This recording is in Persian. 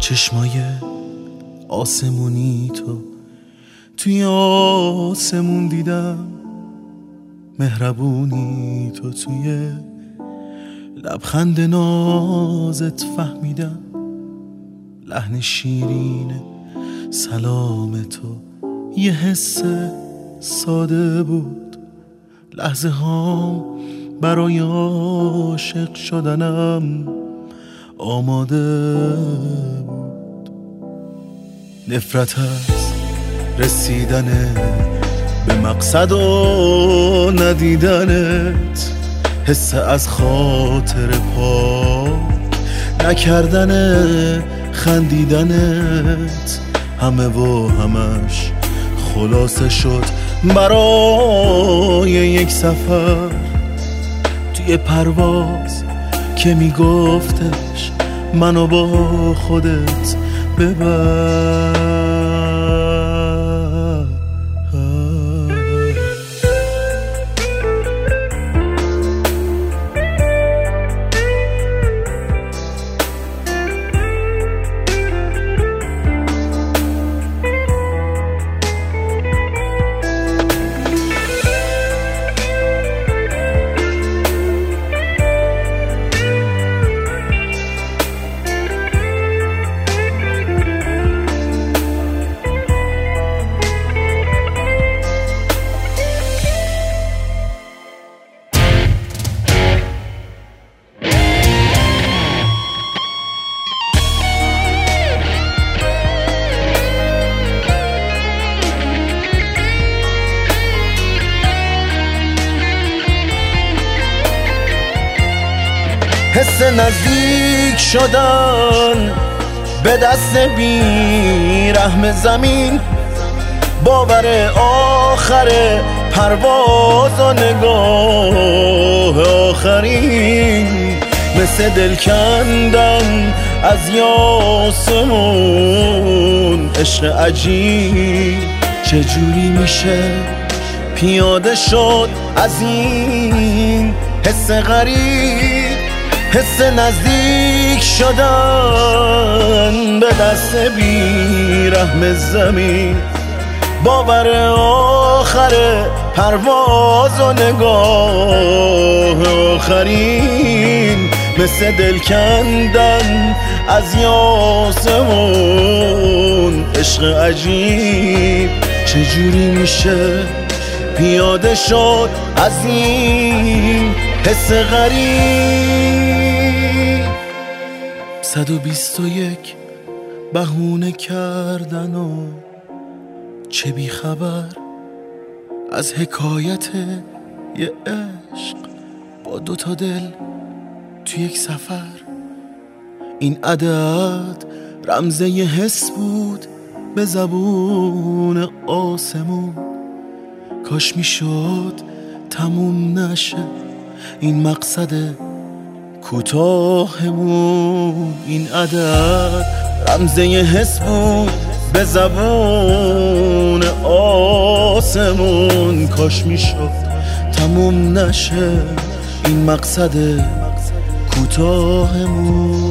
چشمای آسمونی تو توی آسمون دیدم، مهربونی تو توی لبخند نازت فهمیدم، لحن شیرین سلام تو یه حس ساده بود، لحظه هام برای عاشق شدنم آماده بود. نفرت از رسیدن به مقصد و ندیدنت، حس از خاطر پاک نکردن خندیدنت، همه و همش خلاصه شد برای یک سفر توی پرواز که میگفتش منو با خودت ببر. حس نزدیک شدن به دست بی رحم زمین، باور آخر پرواز و نگاه آخرین، مثل دل کندن از یاسمون عشق عجیب. چجوری میشه پیاده شد از این حس غریب، حس نزدیک شدن به دست بی رحم زمین، باور آخر پرواز و نگاه آخرین، مثل دل کندن از یاسمون عشق عجیب. چجوری میشه پیاده شد از این حس غریب؟ 121 بهونه کردن و چه بی خبر از حکایت یه عشق با 2 تا دل تو یک سفر. این عدد رمزه یه حس بود به زبون آسمون، کاش میشد تموم نشه این مقصد کوتاهمون. این عدد رمزه یه حس بود به زبون آسمون، کاش میشد تموم نشه این مقصد کوتاهمون.